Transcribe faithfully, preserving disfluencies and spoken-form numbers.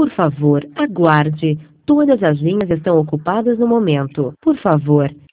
Por favor, aguarde. Todas as linhas estão ocupadas no momento. Por favor,